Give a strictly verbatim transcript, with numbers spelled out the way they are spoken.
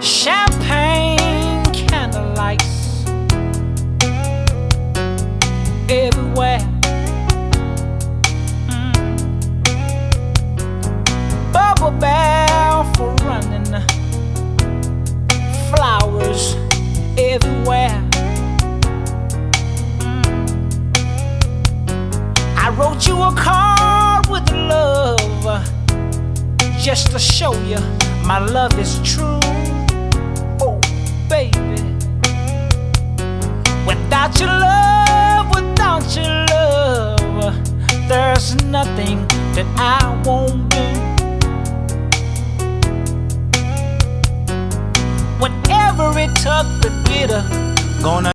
Champagne candlelights everywhere. Mm. Bubble bath for running, flowers everywhere. Mm. I wrote you a card with love just to show you my love is true. Oh, baby, without your love, without your love, there's nothing that I won't do. Whatever it took to get her, gonna